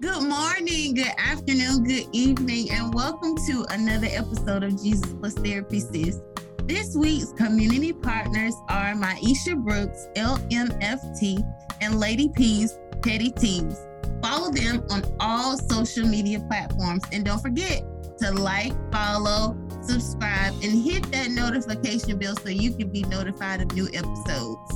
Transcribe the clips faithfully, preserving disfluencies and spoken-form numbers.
Good morning, good afternoon, good evening, and welcome to another episode of Jesus Plus Therapy Sis. This week's community partners are Maisha Brooks, L M F T, and Lady P's Petty Tees. Follow them on all social media platforms, and don't forget to like, follow, subscribe, and hit that notification bell so you can be notified of new episodes.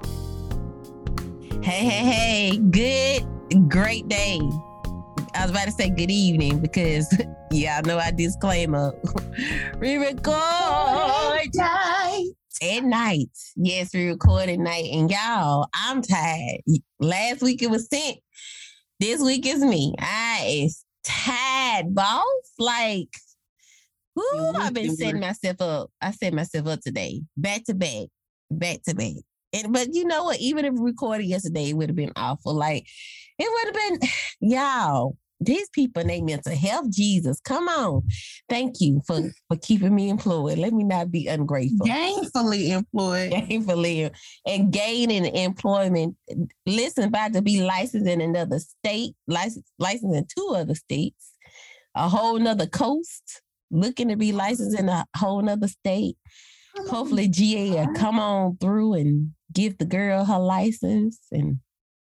Hey, hey, hey, good, great day. I was about to say good evening because y'all know our disclaimer. We record Night. at night. Yes, we record at night. And y'all, I'm tired. Last week it was sent. This week is me. I is tired, boss. Like, whoo, I've been setting myself up. I set myself up today. Back to back. Back to back. And, but you know what? Even if we recorded yesterday, it would have been awful. Like, it would have been, y'all, these people and they mental health, Jesus, come on. Thank you for, for keeping me employed. Let me not be ungrateful. Gainfully employed. Gainfully and gaining employment. Listen, about to be licensed in another state, licensed, licensed in two other states, a whole nother coast, looking to be licensed in a whole nother state. Hopefully G A will come on through and give the girl her license. And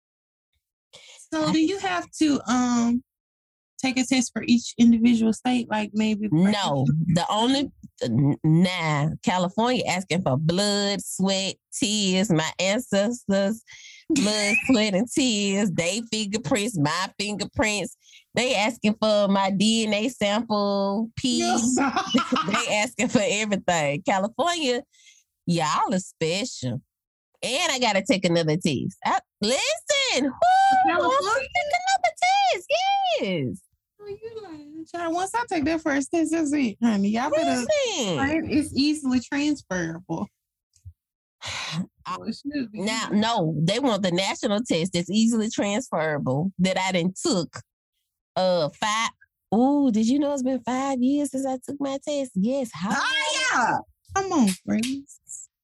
so do you have to um take a test for each individual state? Like maybe no, the only nah, California asking for blood, sweat, tears, my ancestors, blood, sweat, and tears, they fingerprints, my fingerprints. They asking for my D N A sample, pee. Yes. They asking for everything. California, y'all are special. And I gotta take another test. I, listen, whoo, California? take another test. Yes. Oh, you lying, child. Once I take that first test, that's it, honey. Y'all better. Listen. It's easily transferable. I, Oh, it should be. now, no, they want the national test that's easily transferable that I done took. Uh, five. Oh, did you know it's been five years since I took my test? Yes. How? Oh, yeah. Come on, friends.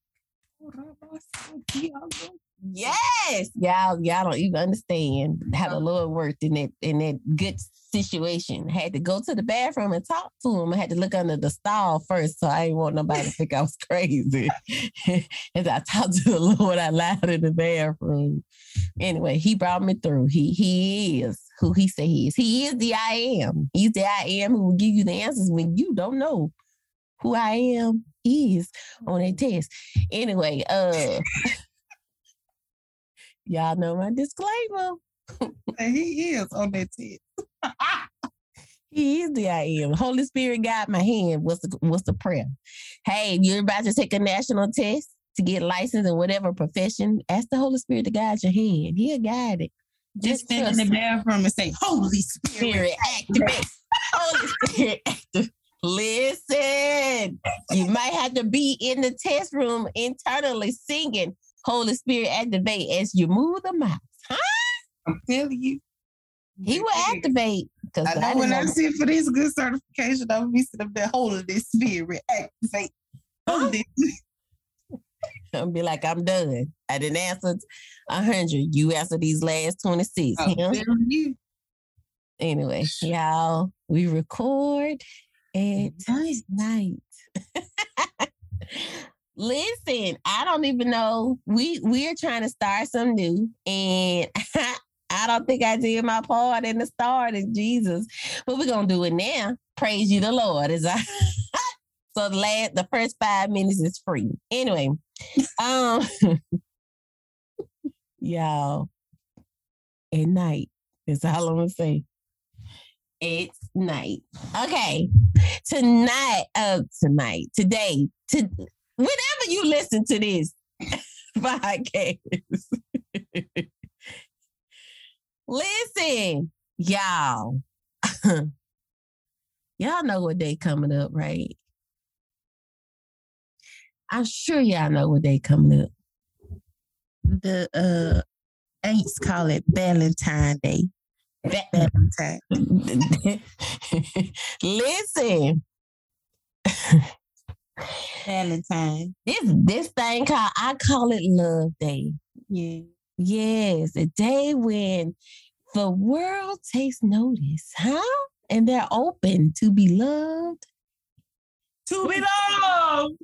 Yes, y'all, y'all don't even understand how the Lord worked in that in that good situation. Had to go to the bathroom and talk to him. I had to look under the stall first, so I didn't want nobody to think I was crazy. As I talked to the Lord out loud in the bathroom. Anyway, he brought me through. He he is who he said he is. He is the I am. He's the I am who will give you the answers when you don't know who I am is on that test. Anyway, uh, y'all know my disclaimer. He is on that test. He is the I am. Holy Spirit guide my hand. What's the what's the prayer? Hey, you're about to take a national test to get licensed in whatever profession. Ask the Holy Spirit to guide your hand. He'll guide it. Just stand in the bathroom and say, Holy Spirit, Spirit activate. Holy Spirit activate. Listen, you might have to be in the test room internally singing Holy Spirit activate as you move the mouse. Huh? I'm telling you. He will activate. I know I when know. I sit for this good certification, I'm be sitting up there, Holy Spirit activate. Holy I'll be like, I'm done. I didn't answer one hundred. You answered these last twenty-six. I'm telling you. Anyway, y'all, we record at nice. night. Listen, I don't even know. We we're trying to start something new, and I don't think I did my part in the start of Jesus, but we're gonna do it now. Praise you, the Lord. Is I so the last the first five minutes is free. Anyway, um, y'all, at night is all I'm gonna say. It's night. Okay. Tonight, uh, tonight, today, to whenever you listen to this podcast, listen, y'all. Y'all know what day coming up, right? I'm sure y'all know what day coming up. The uh Aints call it Valentine Day. Valentine. Listen. Valentine. This this thing called, I call it Love Day. Yeah. Yes, a day when The world takes notice, huh? And they're open to be loved. To be loved.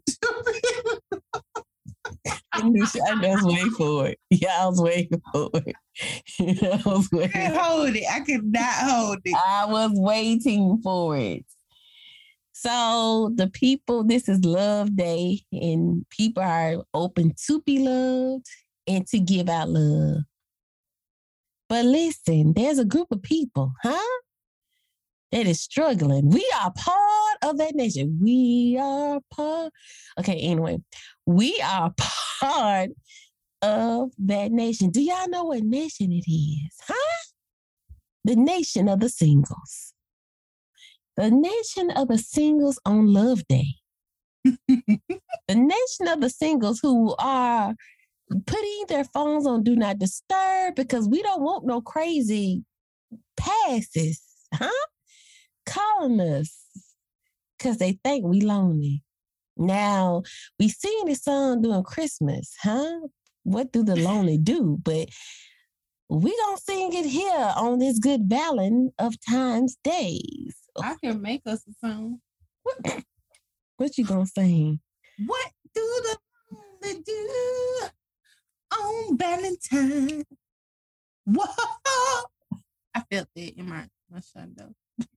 I was waiting for it. Yeah, I was waiting for it. I was waiting. I can't hold it. I could not hold it. I was waiting for it. So the people, this is Love Day, and people are open to be loved and to give out love. But listen, there's a group of people, huh? That is struggling. We are part of that nation. We are part. Okay, anyway, we are part of that nation. Do y'all know what nation it is, huh? The nation of the singles. The nation of the singles on Love Day. The nation of the singles who are putting their phones on Do Not Disturb because we don't want no crazy passes, huh? Calling us because they think we lonely. Now, we sing this song during Christmas, huh? What do the lonely do? But we gonna sing it here on this good Valentine of Times days. I can make us a song. What, what you gonna sing? What do the lonely do on Valentine? Whoa! I felt it in my, my shondo.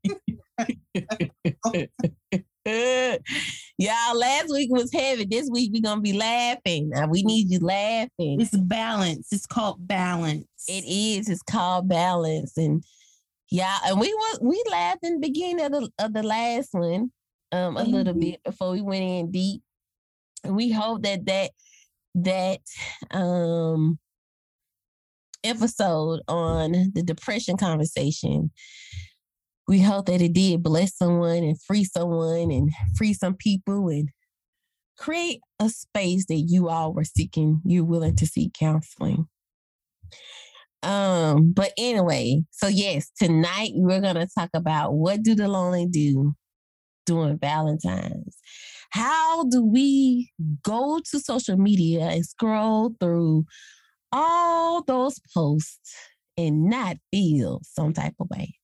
Y'all, last week was heavy. This week we're gonna be laughing. Now, we need you laughing. It's balance. It's called balance. It is. It's called balance. And yeah, and we was we laughed in the beginning of the of the last one, um, a mm-hmm. little bit before we went in deep. And we hope that that that um episode on the depression conversation, we hope that it did bless someone and free someone and free some people and create a space that you all were seeking, you're willing to seek counseling. Um, but anyway, so yes, tonight we're going to talk about what do the lonely do during Valentine's? How do we go to social media and scroll through all those posts and not feel some type of way?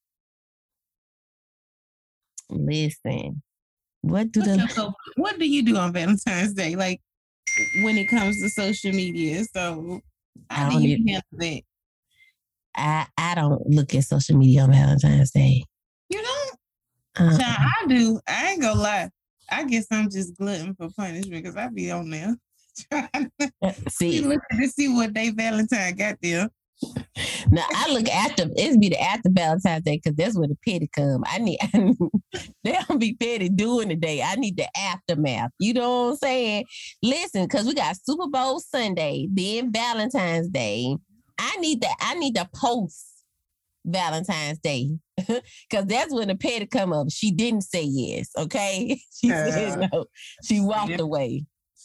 Listen, what do the so, what do you do on Valentine's Day? Like when it comes to social media, so how do you handle that? I I don't look at social media on Valentine's Day. You don't? Uh, Child, I do. I ain't gonna lie. I guess I'm just glutton for punishment because I be on there trying to see looking to see what day Valentine got there. Now I look after it's be the after Valentine's Day because that's where the petty come. I need, I need they don't be petty during the day. I need the aftermath. You know what I'm saying? Listen, because we got Super Bowl Sunday, then Valentine's Day. I need the I need the post Valentine's Day because that's when the petty come up. She didn't say yes. Okay, she uh, said no. She walked yeah. away.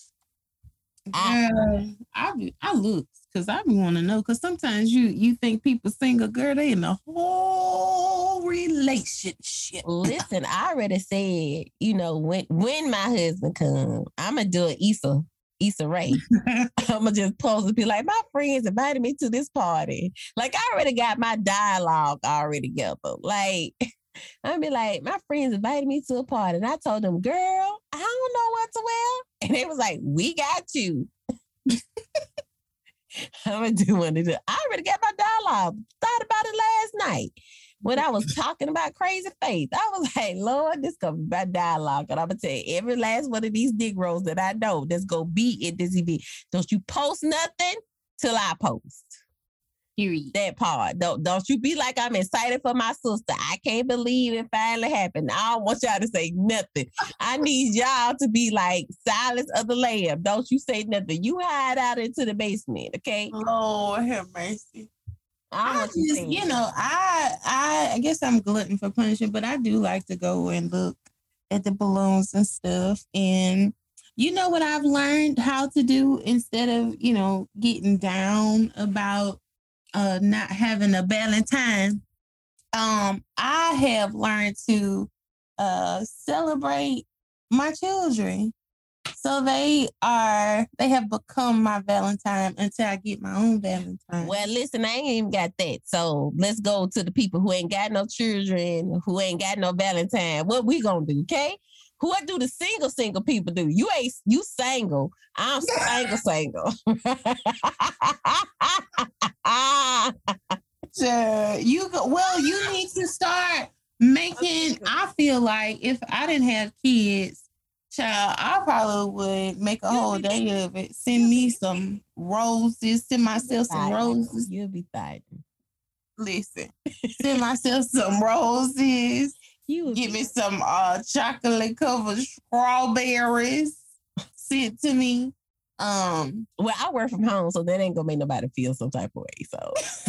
I uh, I, be, I look. Cause I want to know. Cause sometimes you you think people single, girl, they in a whole relationship. Listen, I already said, you know, when when my husband come, I'm gonna do an Issa Issa Rae. I'm gonna just post and be like, my friends invited me to this party. Like I already got my dialogue already together. Like I'd be like, my friends invited me to a party, and I told them, girl, I don't know what to wear, and they was like, we got you. I'm gonna do one of the. I already got my dialogue. Thought about it last night when I was talking about crazy faith. I was like, Lord, this gonna be my dialogue, and I'm gonna tell you every last one of these Negroes that I know that's gonna be at this event. Don't you post nothing till I post. Period. That part. Don't don't you be like I'm excited for my sister. I can't believe it finally happened. I don't want y'all to say nothing. I need y'all to be like Silence of the Lamb. Don't you say nothing. You hide out into the basement, okay? Lord have mercy. I, I just, you, you know, I, I I guess I'm glutton for punishment, but I do like to go and look at the balloons and stuff. And you know what I've learned how to do instead of, you know, getting down about Uh, not having a Valentine, um, I have learned to uh, celebrate my children. So they are, they have become my Valentine until I get my own Valentine. Well, listen, I ain't even got that. So let's go to the people who ain't got no children, who ain't got no Valentine. What we gonna do, okay? What do the single, single people do? You ain't, you single. I'm single, single. So you go, well, you need to start making, I feel like if I didn't have kids, child, I probably would make a whole day of it. Send me some roses, send myself some roses. You'll be fighting. Listen, send myself some roses. You give me some uh, chocolate covered strawberries sent to me. Um, well, I work from home, so that ain't gonna make nobody feel some type of way. So,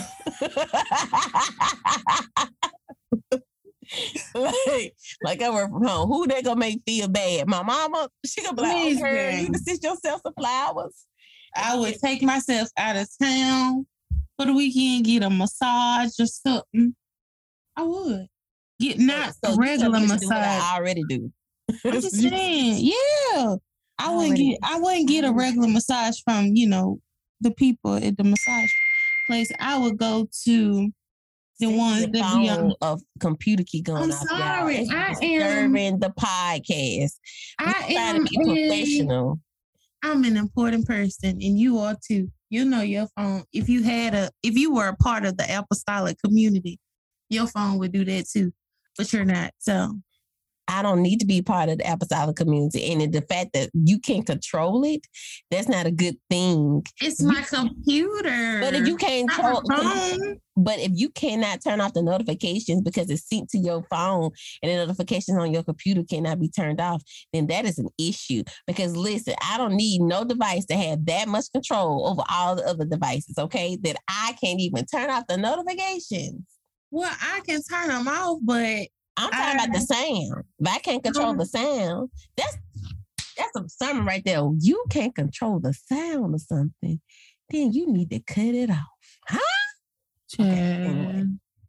like, like I work from home. Who they gonna make feel bad? My mama? She gonna be like, oh, girl, you can send yourself some flowers. I would take myself out of town for the weekend, get a massage or something. I would. Get not so a regular massage. I already do. I'm just saying, yeah. I wouldn't get I wouldn't get a regular massage from, you know, the people at the massage place. I would go to the ones that be on of computer keep going I'm off. Sorry, y'all. I am am the podcast. I am to be professional. A, I'm an important person, and you are too. You know your phone. If you had a, if you were a part of the apostolic community, your phone would do that too. But you're not. So I don't need to be part of the apostolic community. And the fact that you can't control it, that's not a good thing. It's my computer. But if you can't control, but if you cannot turn off the notifications because it's synced to your phone and the notifications on your computer cannot be turned off, then that is an issue. Because listen, I don't need no device to have that much control over all the other devices, okay? That I can't even turn off the notifications. Well, I can turn them off, but I'm talking I, about the sound. If I can't control the sound, that's that's a something right there. You can't control the sound or something, then you need to cut it off. Huh? Okay, anyway.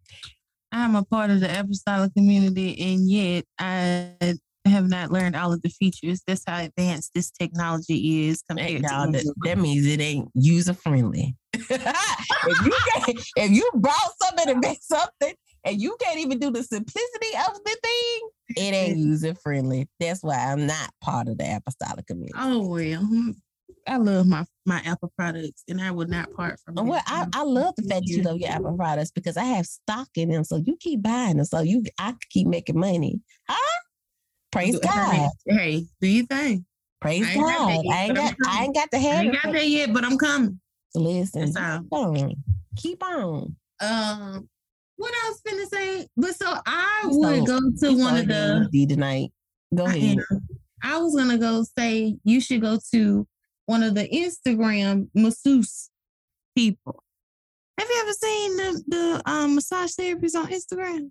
I'm a part of the apostolic community, and yet I have not learned all of the features. That's how advanced this technology is compared hey, no, to that, that means it ain't user friendly. if you can, if you brought something to make something and you can't even do the simplicity of the thing, it ain't user friendly. That's why I'm not part of the apostolic community. Oh well, I love my my Apple products, and I would not part from them. Well, I, I love the fact that you love your Apple products because I have stock in them, so you keep buying them, so you I keep making money. Huh? Praise God. Hey, do you think? Praise I God. Yet, I ain't got I ain't got the head. I ain't got that yet, but I'm coming. So listen. Keep on. Keep on. Um, what I was finna say, but so I so, would go to one of the tonight. Go ahead. I, I was gonna go say you should go to one of the Instagram masseuse people. Have you ever seen the the um, massage therapists on Instagram?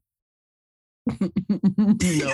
No.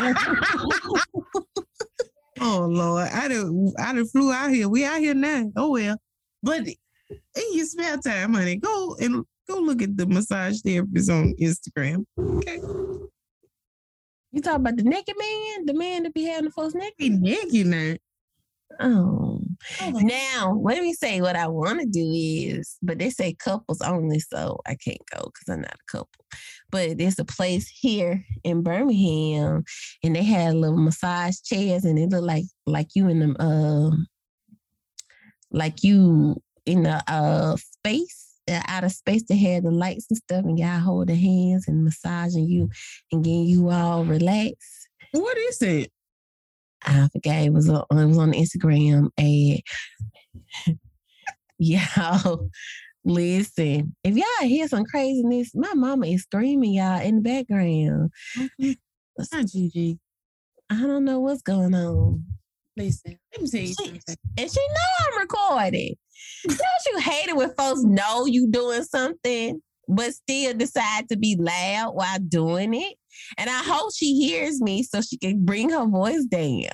Oh Lord, I done I done flew out here. We out here now. Oh well, but in your spare time, honey, go and go look at the massage therapists on Instagram. Okay. You talking about the naked man, the man that be having the folks naked? Be naked now. Oh. Now, let me say what I want to do is, but they say couples only, so I can't go because I'm not a couple. But there's a place here in Birmingham, and they had little massage chairs, and it looked like like you in them, uh, like you in the uh space, uh, outer space. They had the lights and stuff, and y'all hold the hands and massaging you and getting you all relaxed. What is it? I forgot it was on, it was on Instagram ad. Y'all, listen, if y'all hear some craziness, my mama is screaming y'all in the background. Okay. Hi, Gigi. I don't know what's going on. Listen, let me tell you something. And she know I'm recording. Don't you hate it when folks know you doing something, but still decide to be loud while doing it? And I hope she hears me so she can bring her voice down.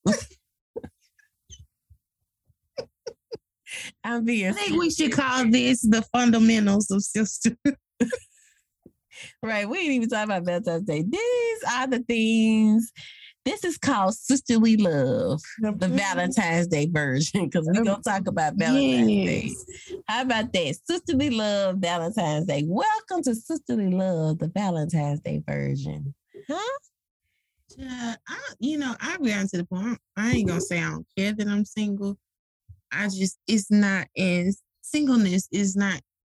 I'm being I think we should call this the fundamentals of sister. Right. We ain't even talking about Valentine's Day. These are the things This is called Sisterly Love, the Valentine's Day version, because we're going to talk about Valentine's yes. Day. How about that? Sisterly Love, Valentine's Day. Welcome to Sisterly Love, the Valentine's Day version. Huh? Yeah, I, you know, I've gotten to the point, I ain't going to say I don't care that I'm single. I just, it's not as, singleness is not,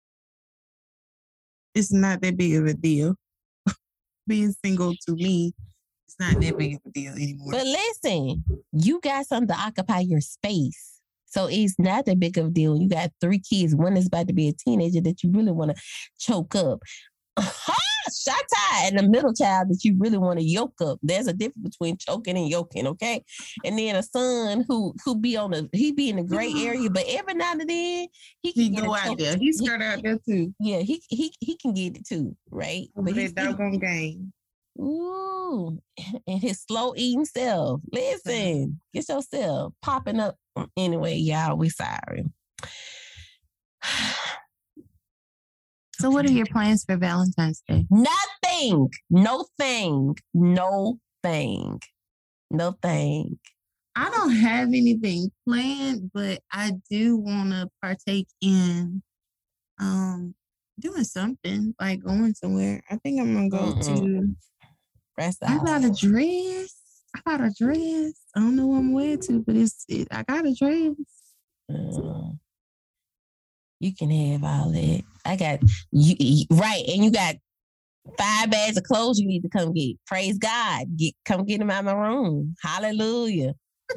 it's not that big of a deal. Being single to me, it's not that big of a deal anymore. But listen, you got something to occupy your space. So it's not that big of a deal. You got three kids. One is about to be a teenager that you really want to choke up. Shata, and the middle child that you really want to yoke up. There's a difference between choking and yoking, okay? And then a son who who be on the he be in the gray area, but every now and then he can he go out there. He skirt out there too. Yeah, he he he can get it too, right? Over but he's doggone game. Ooh, and his slow eating self. Listen, get yourself popping up. Anyway, y'all, we sorry. So what are your plans for Valentine's Day? Nothing. No thing. No thing. No thing. I don't have anything planned, but I do want to partake in um doing something, like going somewhere. I think I'm going to go mm-hmm. to... Rest I got a dress. I got a dress. I don't know what I'm wearing to, but it's it, I got a dress. Uh, you can have all that. I got you, you right, and you got five bags of clothes you need to come get. Praise God. Get come get them out of my room. Hallelujah.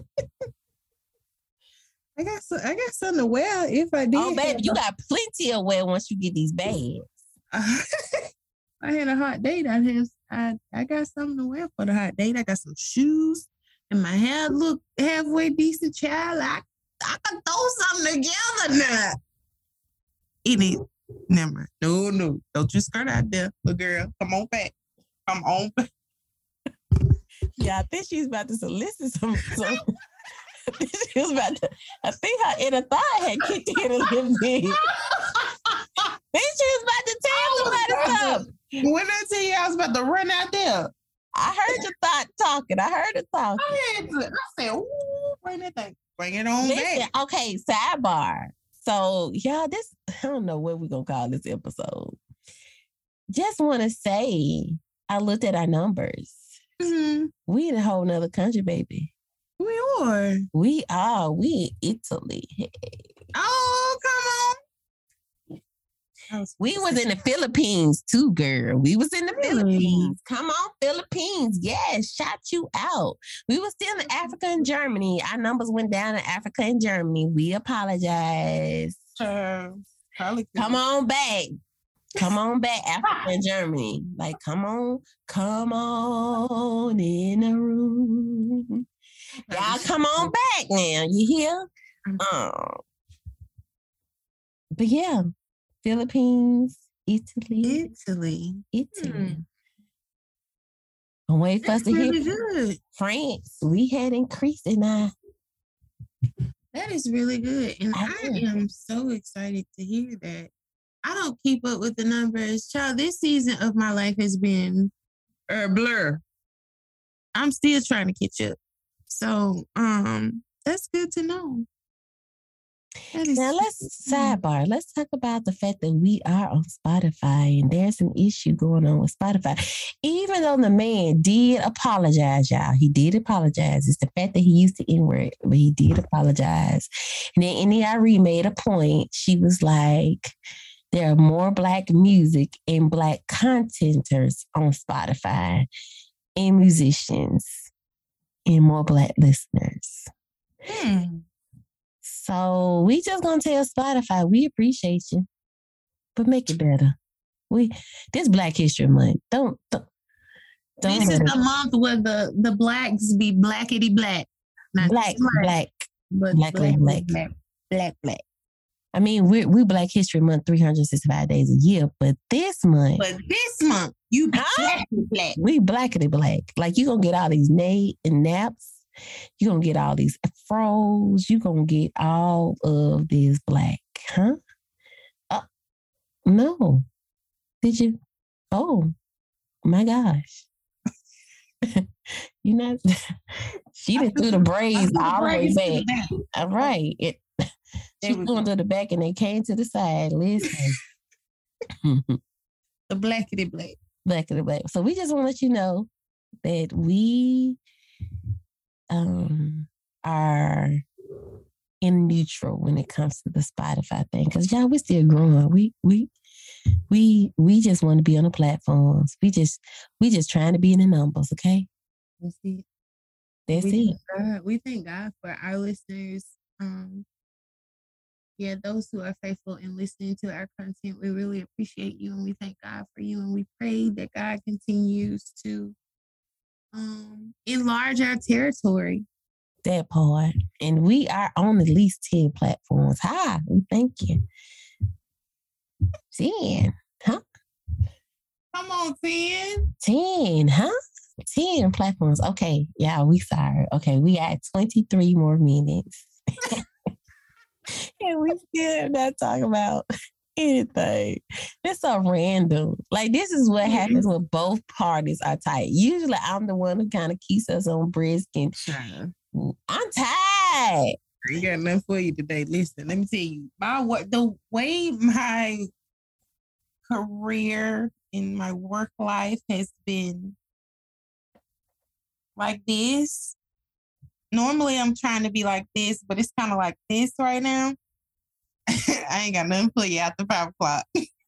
I got some, I got something to wear if I did. Oh, baby, you got plenty of wear once you get these bags. Uh, I had a hot date. I have I, I got something to wear for the hot date. I got some shoes and my hair look halfway decent, child. I, I can throw something together now. It is. Never mind. No, no. Don't you skirt out there, little girl. Come on back. Come on back. Yeah, I think she's about to solicit some. some I think she was about to. I think her inner thigh had kicked in a little bit. I think she was about to tell somebody something. When I tell you I was about to run out there. I heard your thought talking. I heard it talking. I, had to, I said, ooh, bring that thing. Bring it on Listen, back. Okay, sidebar. So, y'all, this, I don't know what we're going to call this episode. Just want to say, I looked at our numbers. Mm-hmm. We in a whole nother country, baby. We are. We are. We in Italy. Hey. Oh, come on. We was in the Philippines too, girl. We was in the really? Philippines. Come on, Philippines. Yes, shout you out. We was still in Africa and Germany. Our numbers went down in Africa and Germany. We apologize. Uh, come on back. Come on back, Africa and Germany. Like, come on, come on in the room. Y'all come on back now. You hear? Oh. But yeah. Philippines, Italy, Italy, Italy. Hmm. And wait for us to really hear good. France. We had increased in our. That is really good, and I, I am so excited to hear that. I don't keep up with the numbers, child. This season of my life has been a blur. I'm still trying to catch up, so um, that's good to know. Now let's sidebar. Let's talk about the fact that we are on Spotify and there's an issue going on with Spotify. Even though the man did apologize, y'all, he did apologize. It's the fact that he used the N-word, but he did apologize. And then N E I R E made a point. She was like, there are more Black music and Black contenters on Spotify and musicians and more Black listeners. Hmm. So we just gonna tell Spotify we appreciate you, but make it better. We this Black History Month. Don't don't. don't this is the month where the the blacks be blackity black, not black black, but blackly black, black, black black. I mean, we we Black History Month three hundred sixty-five days a year, but this month, but this month you be huh? blackity black. We blackity black. Like you gonna get all these na- and naps. You're going to get all these afros. You're going to get all of this Black. Huh? Uh, no. Did you? Oh, my gosh. You know, she done threw the braids all the way back. back. All right. It, she threw them to the back and they came to the side. Listen. The blackity black. Blackity black. So we just want to let you know that we um are in neutral when it comes to the Spotify thing. Because y'all, we still growing. We we we we just want to be on the platforms. We just we just trying to be in the numbers, okay? That's it. That's we it. Thank God, we thank God for our listeners. Um, yeah, those who are faithful in listening to our content, we really appreciate you and we thank God for you. And we pray that God continues to um, enlarge our territory. That part. And we are on at least ten platforms. Hi, we thank you. ten, huh? Come on, ten. ten, huh? ten platforms. Okay, yeah, we sorry. Okay, we got twenty-three more minutes. And we still not talking about anything. It's so random. Like, this is what happens when both parties are tight. Usually I'm the one who kind of keeps us on brisk and sure. I'm tired. I ain't got nothing for you today. Listen, let me tell you, my what the way my career in my work life has been like this. Normally I'm trying to be like this, but it's kind of like this right now. I ain't got nothing for you after five o'clock.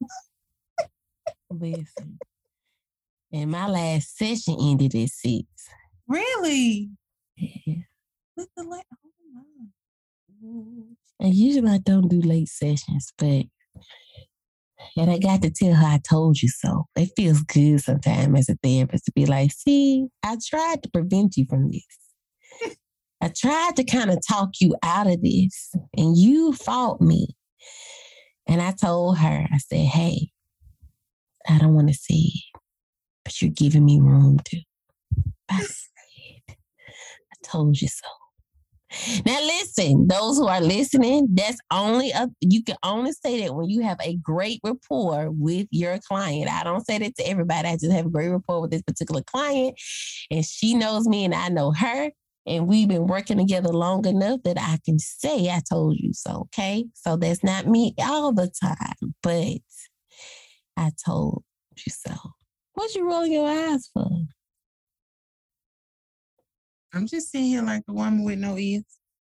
Listen. And my last session ended at six. Really? Yeah. With the late, oh, and usually I don't do late sessions, but and I got to tell her I told you so. It feels good sometimes as a therapist to be like, see, I tried to prevent you from this. I tried to kind of talk you out of this and you fought me. And I told her, I said, hey, I don't want to say it, but you're giving me room to. I said, I told you so. Now listen, those who are listening, that's only a, you can only say that when you have a great rapport with your client. I don't say that to everybody. I just have a great rapport with this particular client and she knows me and I know her and we've been working together long enough that I can say I told you so, okay? So that's not me all the time, but I told you so. What you rolling your eyes for? I'm just sitting here like the woman with no ears.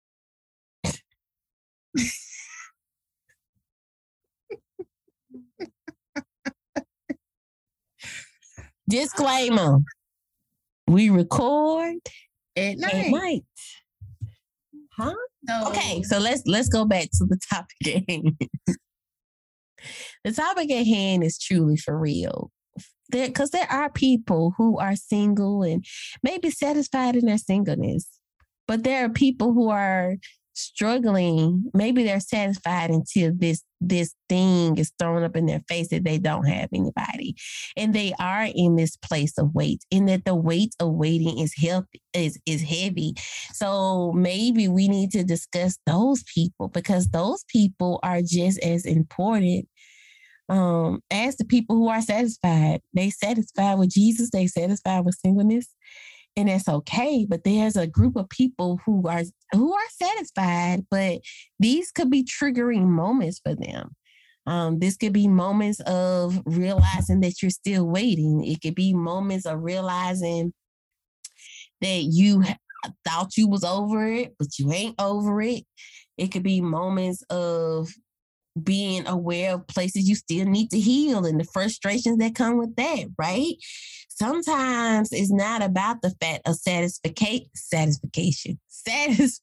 Disclaimer. We record at night. At night. Huh? No. Okay, so let's let's go back to the topic at hand. The topic at hand is truly for real. There, because there are people who are single and maybe satisfied in their singleness, but there are people who are struggling. Maybe they're satisfied until this this thing is thrown up in their face that they don't have anybody, and they are in this place of weight. And that the weight of waiting is healthy is is heavy. So maybe we need to discuss those people because those people are just as important. Um, as the people who are satisfied. They satisfied with Jesus, they satisfied with singleness, and that's okay. But there's a group of people who are who are satisfied, but these could be triggering moments for them. Um, this could be moments of realizing that you're still waiting. It could be moments of realizing that you thought you was over it, but you ain't over it. It could be moments of being aware of places you still need to heal and the frustrations that come with that, right? Sometimes it's not about the fact of satisfaction, satisfaction, satis-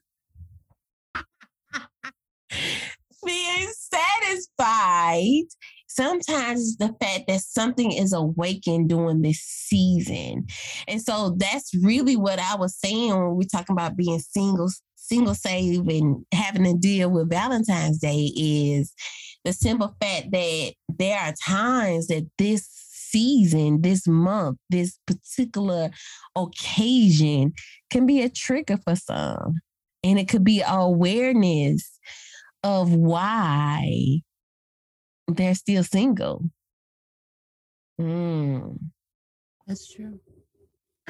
being satisfied. Sometimes it's the fact that something is awakened during this season. And so that's really what I was saying when we're talking about being single single save and having to deal with Valentine's Day is the simple fact that there are times that this season, this month, this particular occasion can be a trigger for some. And it could be awareness of why they're still single. Mm. That's true. I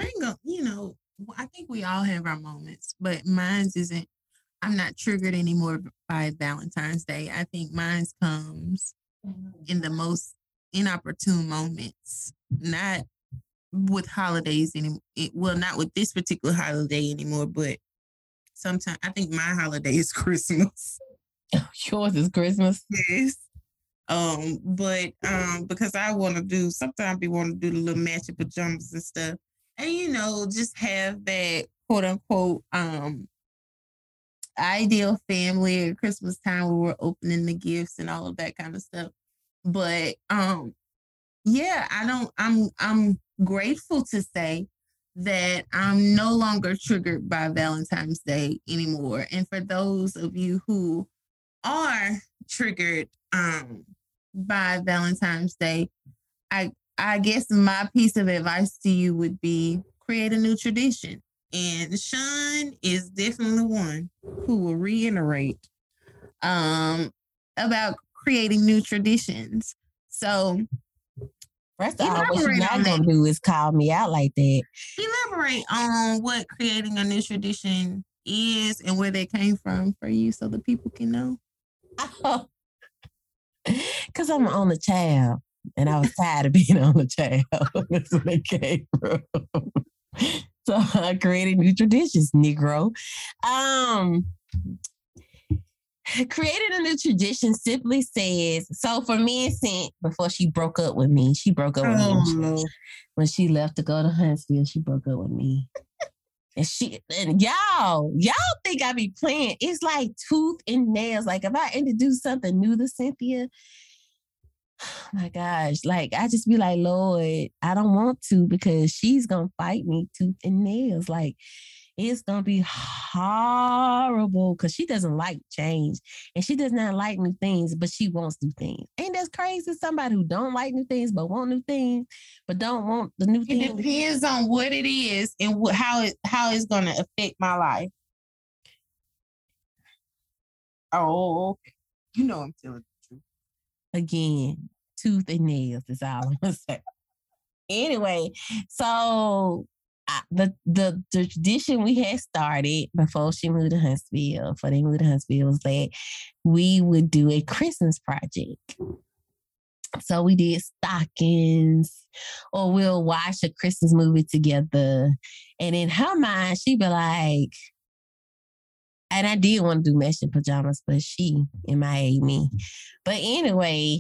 ain't gonna, you know, I think we all have our moments, but mine's isn't. I'm not triggered anymore by Valentine's Day. I think mine's comes in the most inopportune moments, not with holidays anymore. It, well, not with this particular holiday anymore, but sometimes I think my holiday is Christmas. Yours is Christmas. Yes. Um, but um, because I want to do, sometimes we want to do the little matching pajamas and stuff, and you know, just have that quote unquote um ideal family at Christmas time where we're opening the gifts and all of that kind of stuff. But um, yeah, I don't. I'm I'm grateful to say that I'm no longer triggered by Valentine's Day anymore. And for those of you who are triggered um by Valentine's Day, I I guess my piece of advice to you would be create a new tradition. And Sean is definitely one who will reiterate um about creating new traditions. So first of all, what you're not gonna do is call me out like that. Elaborate on what creating a new tradition is and where they came from for you so the people can know. Because I'm an only child and I was tired of being an only child. That's where they came from. So I created new traditions, Negro. Um, creating a new tradition simply says, so for me and Cent, before she broke up with me, she broke up with oh, me. No. When she left to go to Huntsville, she broke up with me. And she and y'all, y'all think I be playing. It's like tooth and nails. Like if I introduce something new to Cynthia, oh my gosh, like I just be like, Lord, I don't want to because she's gonna fight me tooth and nails. Like it's gonna be horrible because she doesn't like change and she does not like new things, but she wants new things. Ain't that crazy? Somebody who don't like new things but want new things, but don't want the new things. It depends on what it is and wh- how it how it's gonna affect my life. Oh, okay. You know I'm telling the truth. Again, tooth and nails is all I'm gonna say. Anyway, so I, the, the the tradition we had started before she moved to Huntsville, before they moved to Huntsville, was that we would do a Christmas project. So we did stockings, or we'll watch a Christmas movie together. And in her mind, she'd be like, and I did want to do matching pajamas, but she M I A me. But anyway,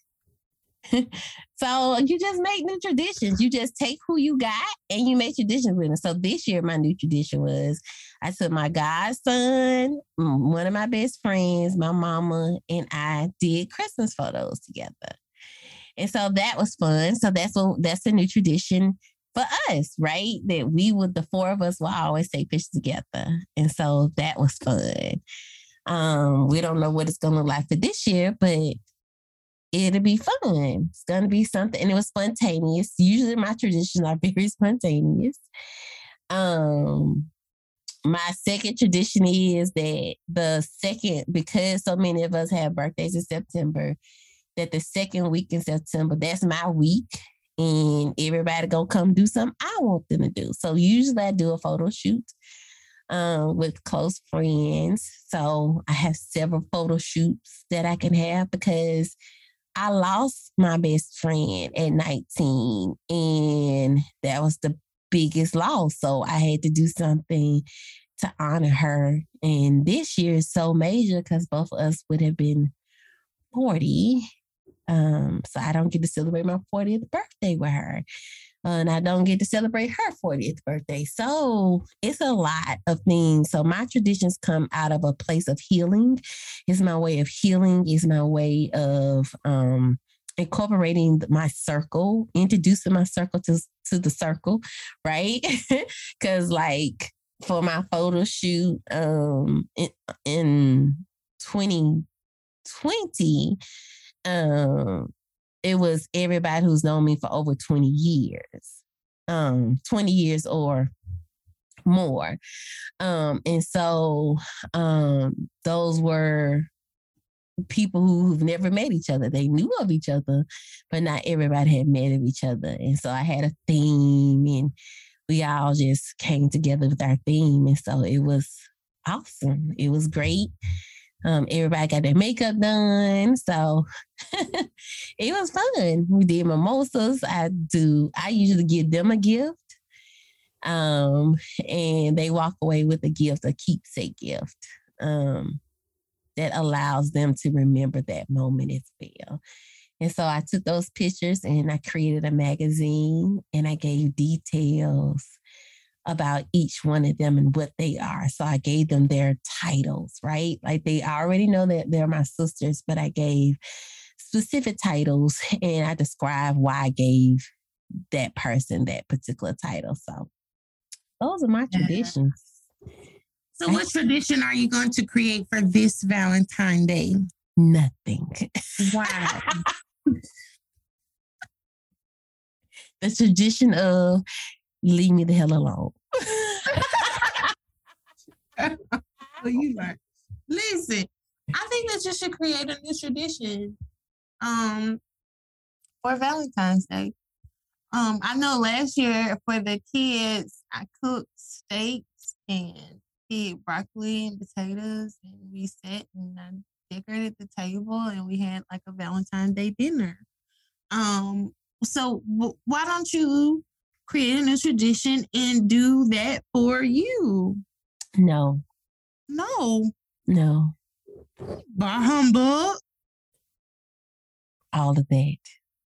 so you just make new traditions. You just take who you got and you make traditions with them. So this year, my new tradition was I took my godson, one of my best friends, my mama, and I did Christmas photos together. And so that was fun. So that's what that's a new tradition for us, right? That we would, the four of us will always take pictures together. And so that was fun. Um, we don't know what it's going to look like for this year, but it'll be fun. It's going to be something. And it was spontaneous. Usually my traditions are very spontaneous. Um, my second tradition is that the second, because so many of us have birthdays in September, that the second week in September, that's my week. And everybody gonna come do something I want them to do. So usually I do a photo shoot um, with close friends. So I have several photo shoots that I can have because I lost my best friend at nineteen, and that was the biggest loss. So I had to do something to honor her. And this year is so major because both of us would have been forty. Um, so I don't get to celebrate my fortieth birthday with her. Uh, and I don't get to celebrate her fortieth birthday. So it's a lot of things. So my traditions come out of a place of healing. It's my way of healing. It's my way of um, incorporating my circle, introducing my circle to, to the circle, right? Because like for my photo shoot um, in, in twenty twenty, um, it was everybody who's known me for over twenty years, um, twenty years or more. Um, and so um, those were people who've never met each other. They knew of each other, but not everybody had met of each other. And so I had a theme, and we all just came together with our theme. And so it was awesome. It was great. Um, everybody got their makeup done. So it was fun. We did mimosas. I do, I usually give them a gift. Um, and they walk away with a gift, a keepsake gift. Um, that allows them to remember that moment as well. And so I took those pictures and I created a magazine and I gave details about each one of them and what they are. So I gave them their titles, right? Like they already know that they're my sisters, but I gave specific titles and I described why I gave that person that particular title. So those are my traditions. So what tradition are you going to create for this Valentine's Day? Nothing. Wow. The tradition of leave me the hell alone. Well, you like, listen, I think that you should create a new tradition um, for Valentine's Day. Um, I know last year for the kids, I cooked steaks and did broccoli and potatoes, and we sat and I decorated the table, and we had like a Valentine's Day dinner. Um, so w- why don't you create a new tradition and do that for you? No. No. No. Bah humbug. All of that.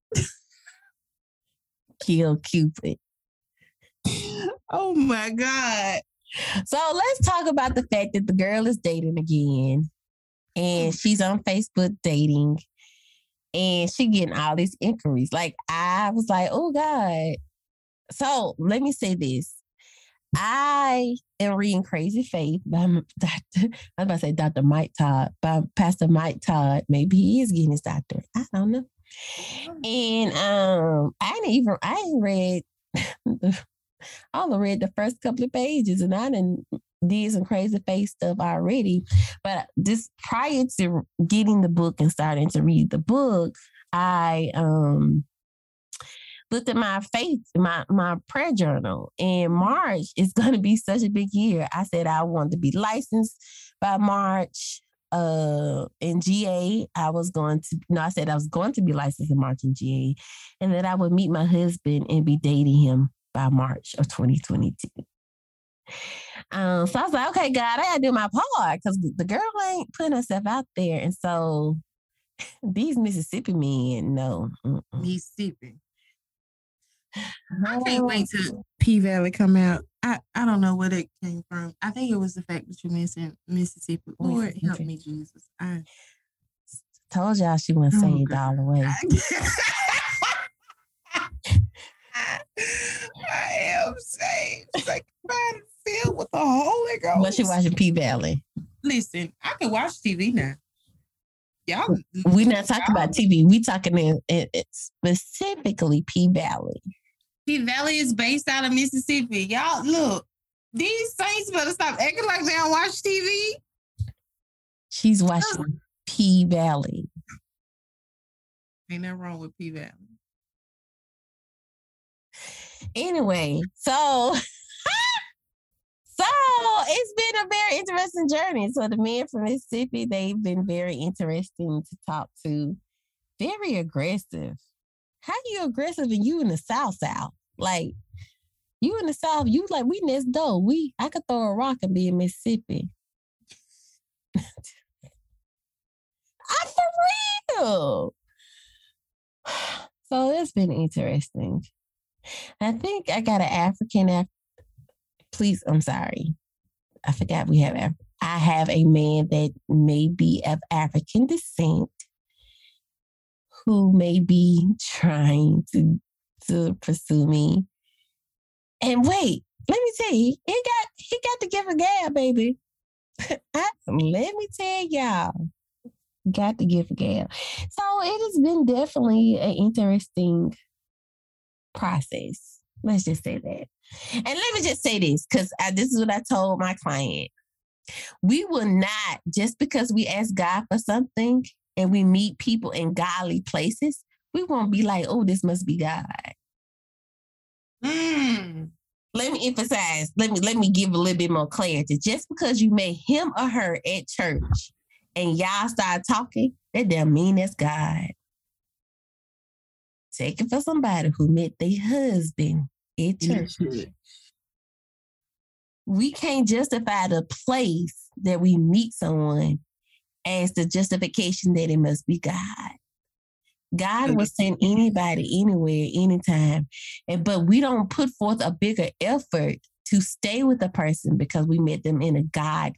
Kill Cupid. Oh my God. So let's talk about the fact that the girl is dating again. And she's on Facebook dating. And she getting all these inquiries. Like, I was like, oh God. So let me say this. I am reading Crazy Faith by Doctor I was about to say Doctor Mike Todd, by Pastor Mike Todd. Maybe he is getting his doctorate. I don't know. And um, I didn't even, I ain't read, I only read the first couple of pages and I didn't did some Crazy Faith stuff already. But this prior to getting the book and starting to read the book, I um looked at my faith, my my prayer journal. And March is going to be such a big year. I said I wanted to be licensed by March. Uh, in G A, I was going to, no, I said I was going to be licensed in March in G A, and that I would meet my husband and be dating him by March of twenty twenty-two. Um, so I was like, okay, God, I gotta do my part because the girl ain't putting herself out there. And so these Mississippi men, no. Mm-mm. Mississippi. I can't wait till P Valley come out. I, I don't know where it came from. I think it was the fact that you mentioned Mississippi. Lord, help me, Jesus. I told y'all she wasn't Oh, saved God. all the way. I am saved. Sanctified and filled with the Holy Ghost. But she watching P Valley. Listen, I can watch T V now. Y'all, We not talking y'all- about T V. We talking in, in, in specifically P Valley. P Valley is based out of Mississippi. Y'all, look, these saints better stop acting like they don't watch T V. She's watching P Valley. Ain't nothing wrong with P Valley. Anyway, so so it's been a very interesting journey. So the men from Mississippi, they've been very interesting to talk to. Very aggressive. How you aggressive and you in the South South? Like you in the South, you like we next door. We I could throw a rock and be in Mississippi. I'm for real. So it's been interesting. I think I got an African. Af- Please, I'm sorry. I forgot we have. Af- I have a man that may be of African descent who may be trying to to pursue me. And wait, let me tell you, he got he got to give a gab, baby. I, let me tell y'all, got to give a gab. So it has been definitely an interesting process. Let's just say that. And let me just say this, because this is what I told my client. We will not, just because we ask God for something and we meet people in godly places, we won't be like, oh, this must be God. Mm. let me emphasize, let me let me give a little bit more clarity. Just because you met him or her at church and y'all start talking, that don't mean that's God. Take it for somebody who met their husband at church. Mm-hmm. We can't justify the place that we meet someone as the justification that it must be God. God will send anybody, anywhere, anytime. And but we don't put forth a bigger effort to stay with a person because we met them in a God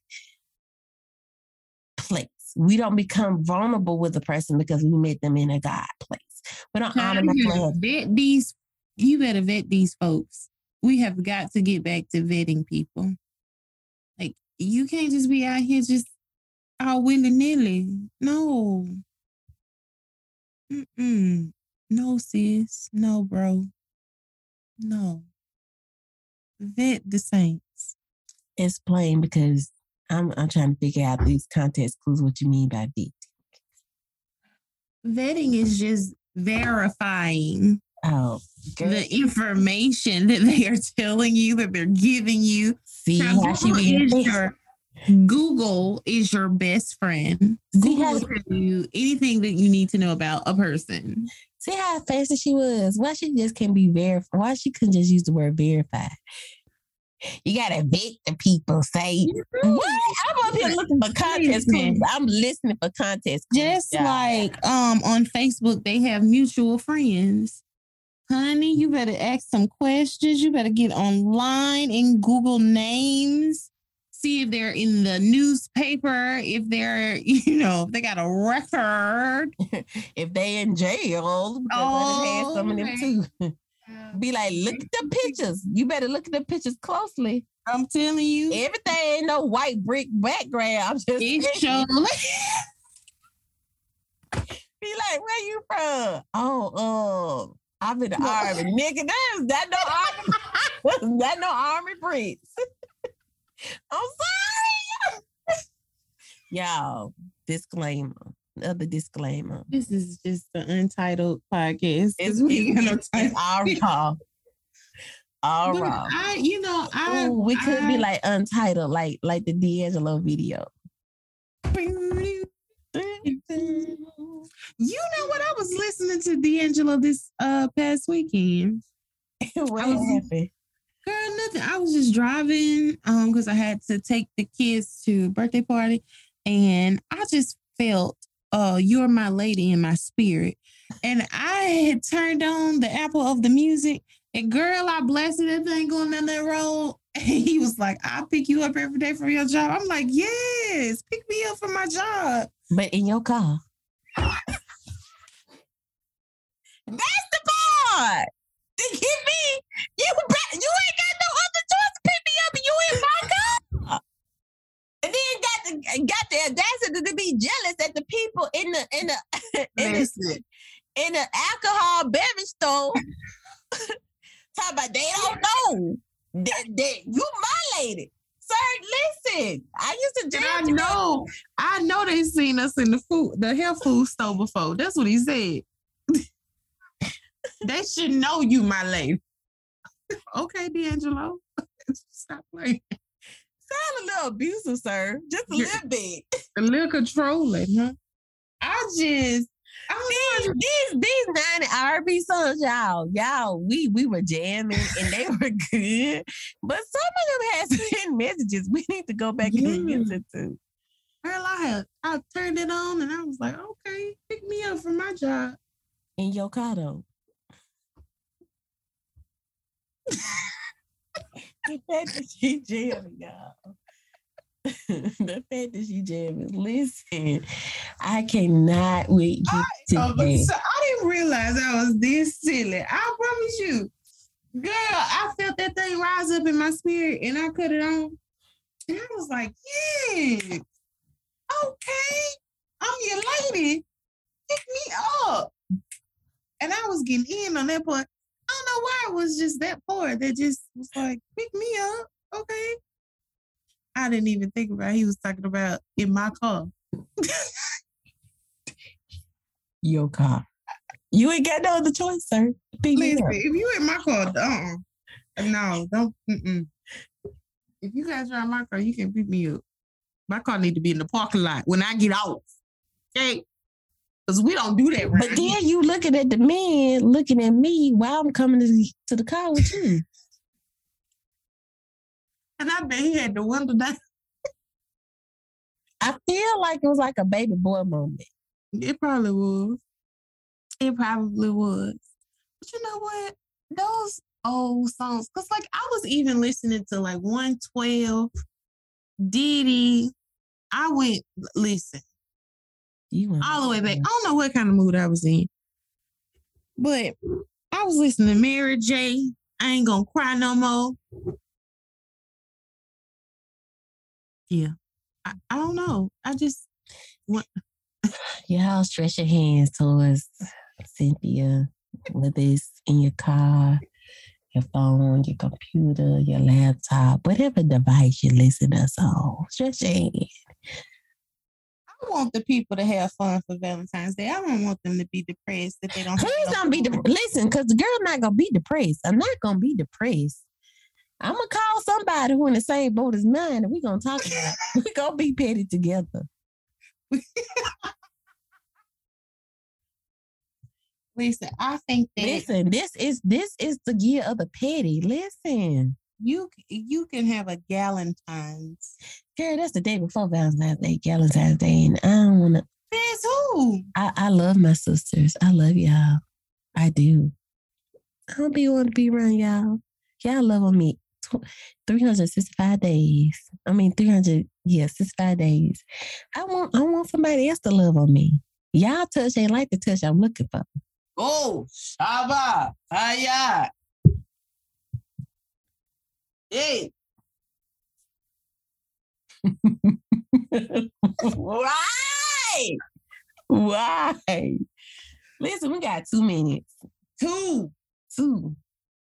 place. We don't become vulnerable with a person because we met them in a God place. We don't honor my love. Vet these, you better vet these folks. We have got to get back to vetting people. Like, you can't just be out here just all willy-nilly. No. Mm-mm. No, sis. No, bro. No. Vet the saints. It's plain because I'm I'm trying to figure out these context clues, what you mean by vetting. Vetting is just verifying oh, the information that they are telling you, that they're giving you. See now, how she is your, Google is your best friend. See Google how will tell you anything that you need to know about a person. See how fancy she was? Why she just can't be verified? Why she couldn't just use the word verified? You gotta vet the people. Say what? I'm up here looking for context clues. I'm listening for context clues. Just yeah. like um on Facebook, they have mutual friends. Honey, you better ask some questions. You better get online and Google names. See if they're in the newspaper, if they're, you know, if they got a record. If they in jail, because oh, I had some of them too. Be like, look at the pictures. You better look at the pictures closely. I'm telling you. Everything ain't no white brick background. I'm just it's show. Be like, where you from? Oh, um, I'm in the army. Nigga, that's that no army. That no army bricks. I'm sorry. Y'all, disclaimer. Other disclaimer. This is just the Untitled podcast. It's, it's, it's all raw. All but raw. I, you know, I Ooh, we could I, be like Untitled, like like the D'Angelo video. You know what? I was listening to D'Angelo this uh past weekend. What was, happened? Girl, nothing. I was just driving um because I had to take the kids to a birthday party, and I just felt uh You're My Lady in my spirit. And I had turned on the Apple of the music, and girl, I blasted that thing going down that road. And he was like, I'll pick you up every day for your job. I'm like, yes, pick me up for my job. But in your car. That's the part. To get me, you, you ain't got no other choice to pick me up, and you in my car. And then got the got the audacity to be jealous at the people in the in the in the, in the alcohol beverage store. Talk about they don't know that, that you my lady. Sir, listen. I used to jam. I know. I know they seen us in the food, the health food store before. That's what he said. They should know you, my lady. Okay, D'Angelo. Stop playing. Sound a little abusive, sir. Just a little bit. A little controlling, huh? I just I these, these these ninety R and B songs, y'all, y'all, we we were jamming and they were good. But some of them had sent messages we need to go back yeah. and listen to. Girl, I had I turned it on and I was like, okay, pick me up for my job. In your car though. The fact that she jamming, y'all. The fact that she jamming. Listen, I cannot wait I, oh, so I didn't realize I was this silly. I promise you. Girl, I felt that thing rise up in my spirit and I cut it on. And I was like, yeah, okay, I'm your lady. Pick me up. And I was getting in on that part. I don't know why it was just that part that just was like, pick me up, okay? I didn't even think about it. He was talking about in my car. Your car. You ain't got no other choice, sir. Pick Listen, me up. if you in my car, uh-uh. No, don't. Mm-mm. If you guys drive my car, you can pick me up. My car need to be in the parking lot when I get off. Okay? Because we don't do that right. But then you looking at the man, looking at me while I'm coming to, to the car with you. And I bet he had the window down. I feel like it was like a baby boy moment. It probably was. It probably was. But you know what? Those old songs, because like I was even listening to like one twelve, Diddy. I went, listen, you went all the way back. I don't know what kind of mood I was in. But I was listening to Mary J. I Ain't Gonna Cry No More. Yeah. I, I don't know. I just want. Y'all stretch your hands towards Cynthia, whether it's in your car, your phone, your computer, your laptop, whatever device you listen to us on. Stretch your hands. I want the people to have fun for Valentine's Day. I don't want them to be depressed if they don't. Please don't be depressed. Listen, because the girl's not gonna be depressed. I'm not gonna be depressed. I'm gonna call somebody who in the same boat as mine, and we're gonna talk about it. We're gonna be petty together. Listen, I think that listen, this is this is the year of the petty. Listen, you you can have a Galentine's. Girl, that's the day before Valentine's Day, Galentine's Day, and I don't wanna. That's who I, I love my sisters. I love y'all. I do. I don't be want to be around y'all. Y'all love on me. three hundred sixty-five days. I mean, three hundred, yeah, sixty-five days. I want I want somebody else to love on me. Y'all touch ain't like the touch I'm looking for. Oh, Shaba, Aya. Hey. Why? Why? Listen, we got two minutes. Two. Two.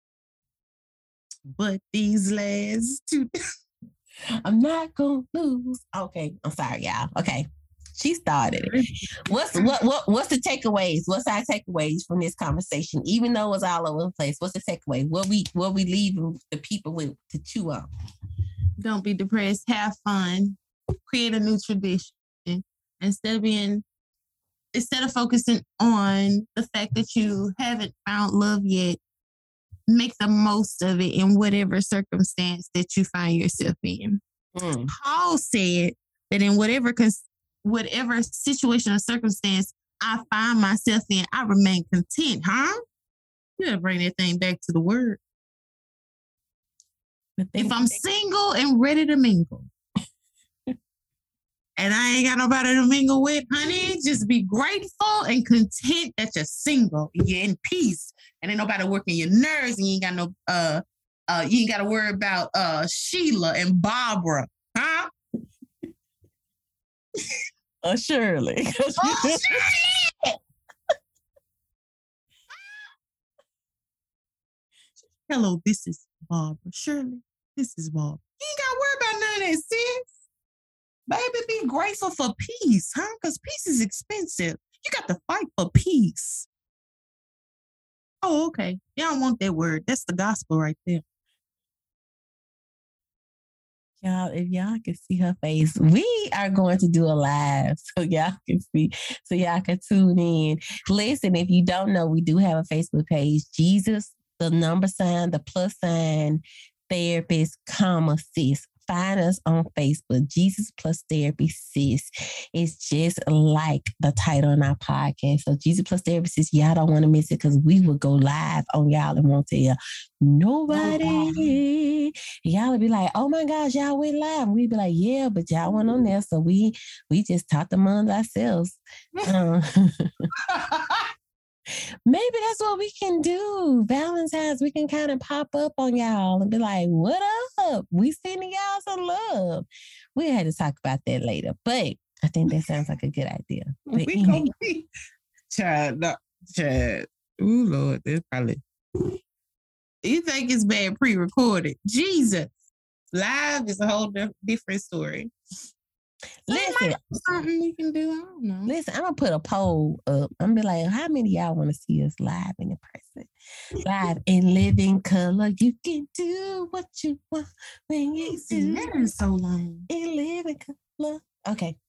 But these last two. I'm not gonna lose. Okay, I'm sorry, y'all. Okay. She started it. What's what what what's the takeaways? What's our takeaways from this conversation? Even though it's all over the place, what's the takeaway? What we what we leaving the people with to chew on? Don't be depressed. Have fun. Create a new tradition. Instead of being instead of focusing on the fact that you haven't found love yet, make the most of it in whatever circumstance that you find yourself in. Mm. Paul said that in whatever cons- whatever situation or circumstance I find myself in, I remain content, huh? You gotta bring that thing back to the word. If I'm single and ready to mingle, and I ain't got nobody to mingle with, honey, just be grateful and content that you're single and you're in peace and ain't nobody working your nerves and you ain't got no, uh, uh, you ain't got to worry about uh, Sheila and Barbara, huh? Uh, Shirley. Oh, Shirley! Hello, this is Barbara. Shirley, this is Barbara. You ain't got to worry about none of that, sis. Baby, be grateful for peace, huh? Because peace is expensive. You got to fight for peace. Oh, okay. Y'all don't want that word. That's the gospel right there. Y'all, if y'all can see her face, we are going to do a live so y'all can see, so y'all can tune in. Listen, if you don't know, we do have a Facebook page, Jesus, the number sign, the plus sign, therapist, comma, sis. Find us on Facebook, Jesus Plus Therapy Sis. It's just like the title on our podcast. So Jesus Plus Therapy Sis, y'all don't want to miss it because we will go live on y'all and won't tell nobody. Y'all will be like, oh my gosh, y'all went live. We'd be like, yeah, but y'all went on there. So we we just talked among ourselves. Um, maybe that's what we can do. Valentine's, we can kind of pop up on y'all and be like, what up? We sending y'all some love. We had to talk about that later, but I think that sounds like a good idea. But we gonna be child, no, child. Ooh, Lord, that's probably. You think it's bad pre-recorded? Jesus, live is a whole different story. So listen, something we can do. I don't know. Listen, I'm gonna put a poll up. I'm gonna be like, how many of y'all want to see us live in person? Live in living color. You can do what you want when you do. That is so long. In living color. Okay.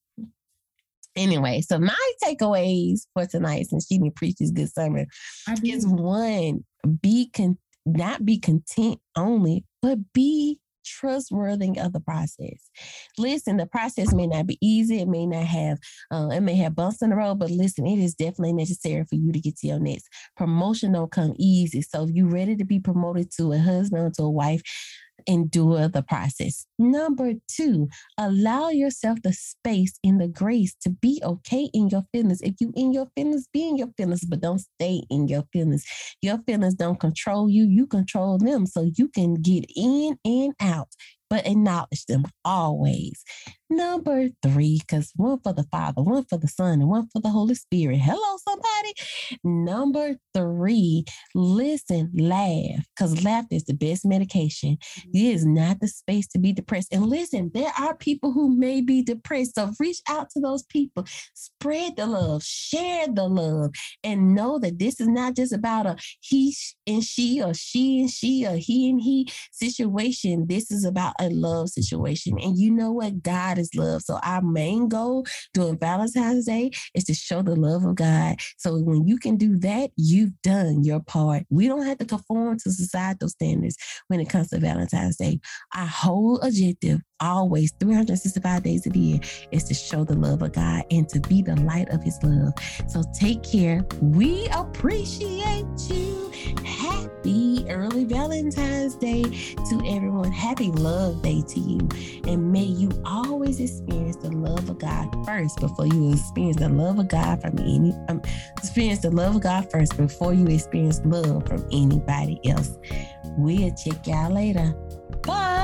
Anyway, so my takeaways for tonight, since she didn't preach this good sermon, is one, be con- not be content only, but be trustworthy of the process. Listen, the process may not be easy. It may not have, uh, it may have bumps in the road, but listen, it is definitely necessary for you to get to your next. Promotion don't come easy. So if you're ready to be promoted to a husband or to a wife, endure the process. Number two, allow yourself the space and the grace to be okay in your feelings. If you in your feelings, be in your feelings, but don't stay in your feelings. Your feelings don't control you. You control them, so you can get in and out, but acknowledge them always. Number three, because one for the Father, one for the Son, and one for the Holy Spirit. Hello, somebody. Number three, listen, laugh, because laughter is the best medication. It is not the space to be depressed. And listen, there are people who may be depressed, so reach out to those people. Spread the love, share the love, and know that this is not just about a he and she, or she and she, or he and he situation. This is about a love situation. And you know what? God is love. So our main goal during Valentine's Day is to show the love of God. So when you can do that, you've done your part. We don't have to conform to societal standards when it comes to Valentine's Day. Our whole objective, always three hundred sixty-five days of the year, is to show the love of God and to be the light of his love. So take care. We appreciate you. Happy early Valentine's Day to everyone. Happy Love Day to you. And may you always experience the love of God first before you experience the love of God from any, um, experience the love of God first before you experience love from anybody else. We'll check y'all later. Bye.